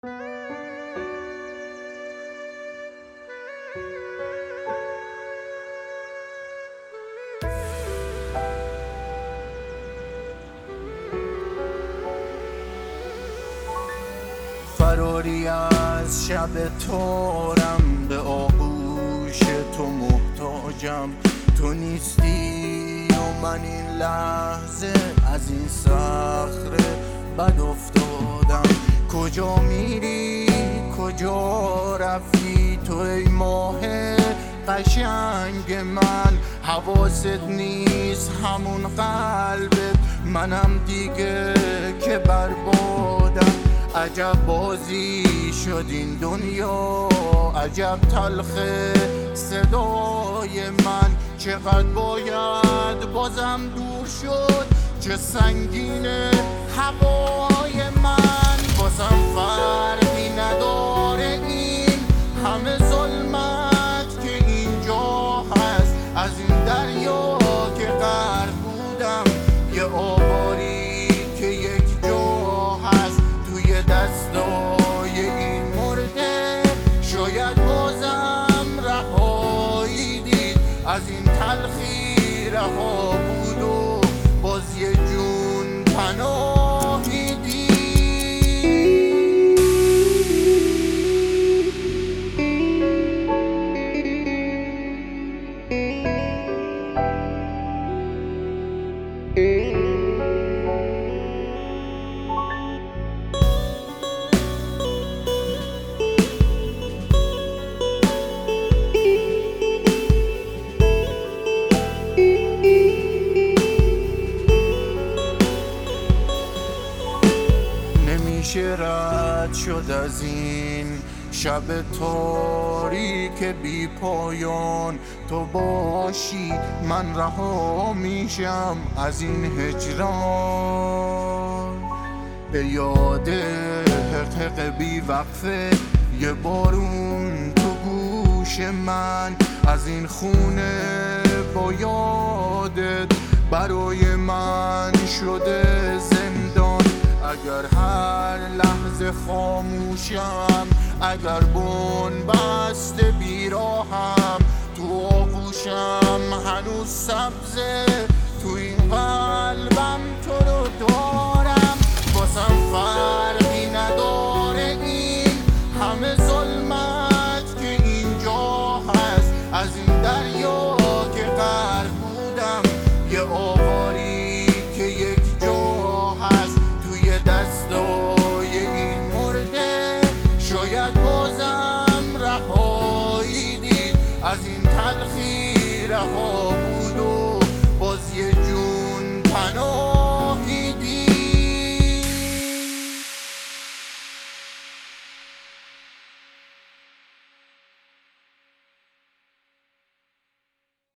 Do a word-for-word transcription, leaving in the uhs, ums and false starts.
فراری از شب تارم، به آغوش تو محتاجم. تو نیستی و من این لحظه از این صخره بد افتادم. کجا میری کجا رفتی تو ای ماه قشنگ من؟ حواست نیست همون قلبت، منم دیگه که بربادم. عجب بازی شد این دنیا، عجب تلخ صدای من. چقدر باید بازم دور شد، چه سنگینه هوای من. بازم فرقی نداره این همه ظلمت که اینجا هست. از این دریا که غرق بودم، یه آباری که یک جا هست. توی دستای این مرده شاید بازم رهایی دید. از این تلخی رها بود و باز یه جون پناهی دید. نمیشه رد شد از این شب تاریک بی پایان. تو باشی من رها میشم از این هجران. به یاد حقیق بی وقفه یه بارون تو گوش من. از این خونه با یادت برای من شده زندان. اگر هر لحظه خاموشم، اگر بن بسته بیراهم، تو آغوشم هنوز سبزه، تو این قلبم تو رو دارم. بازم فرقی نداره این همه ظلمت که اینجا هست. از این دریا که غرق بودم، یه آواری که یک جا هست. توی دستای این مرده شاید بازم رهایی دید. از این تلخی رها